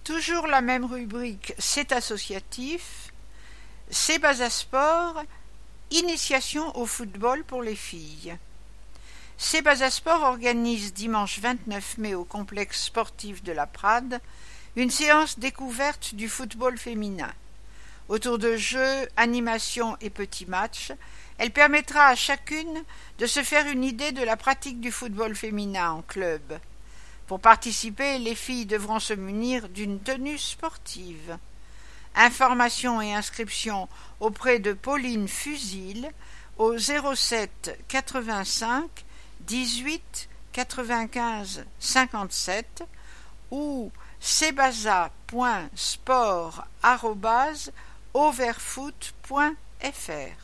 Toujours la même rubrique, c'est associatif. C'est Basasport, initiation au football pour les filles. C'est Basasport organise dimanche 29 mai au complexe sportif de la Prade une séance découverte du football féminin. Autour de jeux, animations et petits matchs, elle permettra à chacune de se faire une idée de la pratique du football féminin en club. Pour participer, les filles devront se munir d'une tenue sportive. Informations et inscriptions auprès de Pauline Fusil au 07 85 18 95 57 ou sebasa.sport@overfoot.fr.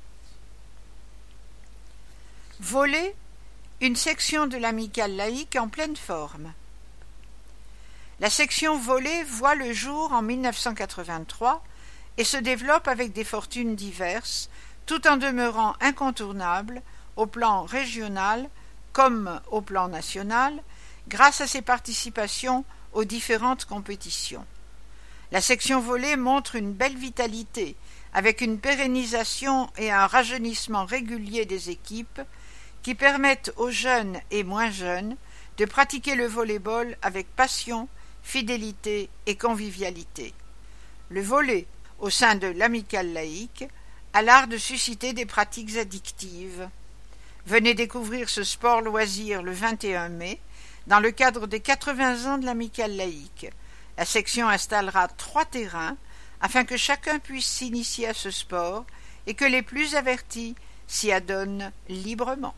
Volley, une section de l'amicale laïque en pleine forme. La section volley voit le jour en 1983 et se développe avec des fortunes diverses, tout en demeurant incontournable au plan régional comme au plan national, grâce à ses participations aux différentes compétitions. La section volley montre une belle vitalité, avec une pérennisation et un rajeunissement régulier des équipes qui permettent aux jeunes et moins jeunes de pratiquer le volley-ball avec passion, fidélité et convivialité. Le volley, au sein de l'amicale laïque, a l'art de susciter des pratiques addictives. Venez découvrir ce sport loisir le 21 mai, dans le cadre des 80 ans de l'amicale laïque. La section installera 3 terrains afin que chacun puisse s'initier à ce sport et que les plus avertis s'y adonnent librement.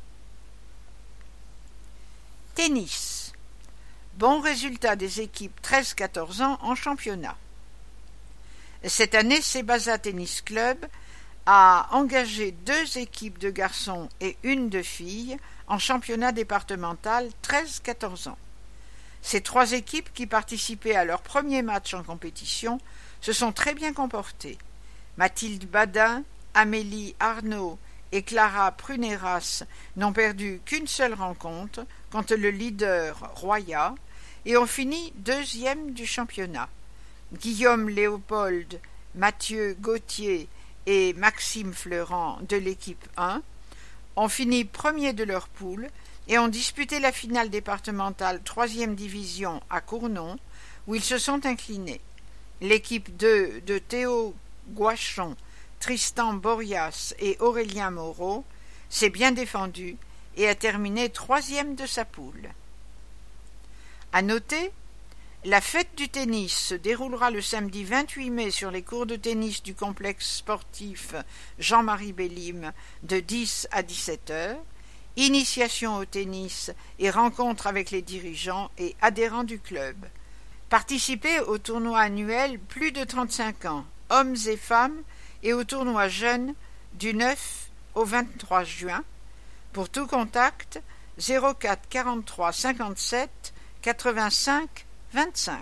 Tennis. Bon résultat des équipes 13-14 ans en championnat. Cette année, Sebasa Tennis Club a engagé 2 équipes de garçons et une de filles en championnat départemental 13-14 ans. Ces 3 équipes qui participaient à leur premier match en compétition se sont très bien comportées. Mathilde Badin, Amélie Arnaud et Clara Pruneras n'ont perdu qu'une seule rencontre contre le leader Roya et ont fini 2e du championnat. Guillaume Léopold, Mathieu Gauthier et Maxime Fleurant de l'équipe 1 ont fini premiers de leur poule et ont disputé la finale départementale 3e division à Cournon, où ils se sont inclinés. L'équipe 2 de Théo Guachon, Tristan Borias et Aurélien Moreau s'est bien défendue et a terminé 3e de sa poule. À noter, la fête du tennis se déroulera le samedi 28 mai sur les cours de tennis du complexe sportif Jean-Marie Bellim de 10 à 17 heures. Initiation au tennis et rencontre avec les dirigeants et adhérents du club. Participez au tournoi annuel plus de 35 ans, hommes et femmes, et au tournoi jeunes du 9 au 23 juin. Pour tout contact, 04 43 57 85 25.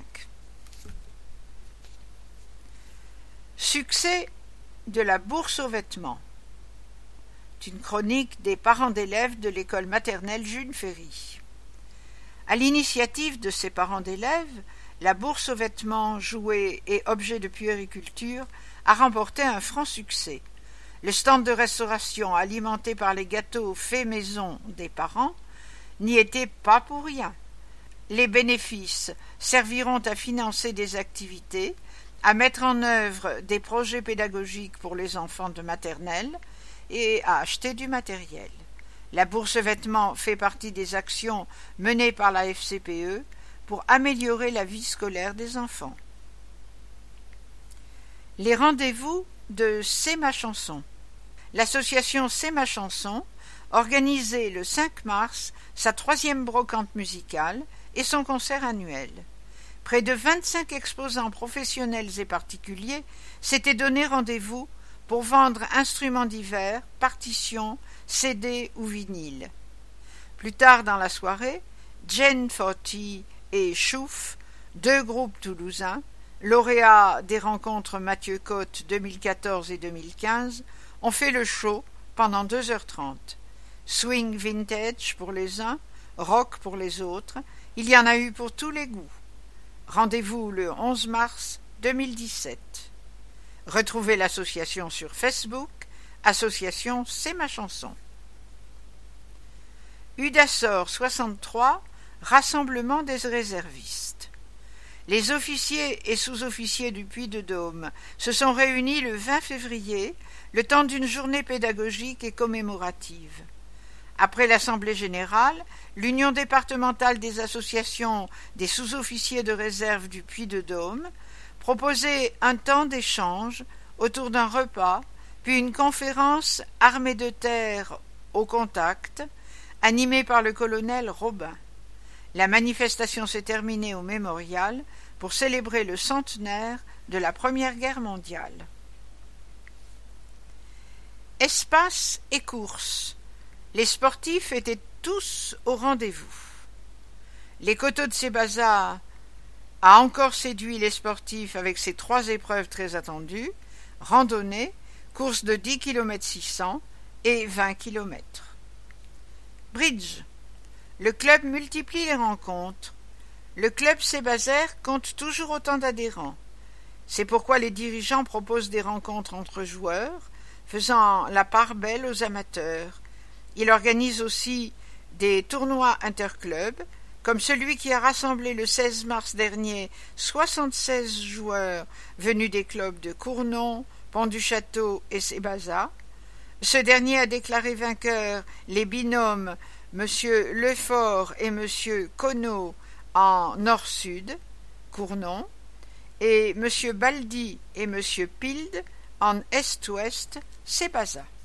Succès de la bourse aux vêtements. C'est une chronique des parents d'élèves de l'école maternelle Jules Ferry. À l'initiative de ces parents d'élèves, la bourse aux vêtements, jouets et objets de puériculture a remporté un franc succès. Le stand de restauration alimenté par les gâteaux faits maison des parents n'y était pas pour rien. Les bénéfices serviront à financer des activités, à mettre en œuvre des projets pédagogiques pour les enfants de maternelle et à acheter du matériel. La bourse vêtements fait partie des actions menées par la FCPE pour améliorer la vie scolaire des enfants. Les rendez-vous de C'est ma chanson. L'association C'est ma chanson organisait le 5 mars sa 3e brocante musicale et son concert annuel. Près de 25 exposants professionnels et particuliers s'étaient donné rendez-vous pour vendre instruments divers, partitions, CD ou vinyles. Plus tard dans la soirée, Jane Forty et Chouf, 2 groupes toulousains, lauréats des rencontres Mathieu Cotte 2014 et 2015, ont fait le show pendant 2h30. Swing vintage pour les uns, rock pour les autres, il y en a eu pour tous les goûts. Rendez-vous le 11 mars 2017. Retrouvez l'association sur Facebook, association C'est ma chanson. Udasor 63, rassemblement des réservistes. Les officiers et sous-officiers du Puy-de-Dôme se sont réunis le 20 février, le temps d'une journée pédagogique et commémorative. Après l'Assemblée générale, l'Union départementale des associations des sous-officiers de réserve du Puy-de-Dôme proposait un temps d'échange autour d'un repas, puis une conférence armée de terre au contact, animée par le colonel Robin. La manifestation s'est terminée au mémorial pour célébrer le centenaire de la Première Guerre mondiale. Espace et course. Les sportifs étaient tous au rendez-vous. Les coteaux de Sébaza a encore séduit les sportifs avec ses 3 épreuves très attendues, randonnée, course de 10 km 600 et 20 km. Bridge. Le club multiplie les rencontres. Le club sébazaire compte toujours autant d'adhérents. C'est pourquoi les dirigeants proposent des rencontres entre joueurs, faisant la part belle aux amateurs. Il organise aussi des tournois interclubs, comme celui qui a rassemblé le 16 mars dernier 76 joueurs venus des clubs de Cournon, Pont-du-Château et Sébaza. Ce dernier a déclaré vainqueurs les binômes M. Lefort et M. Conneau en nord-sud, Cournon, et M. Baldi et M. Pilde en est-ouest, Sébaza.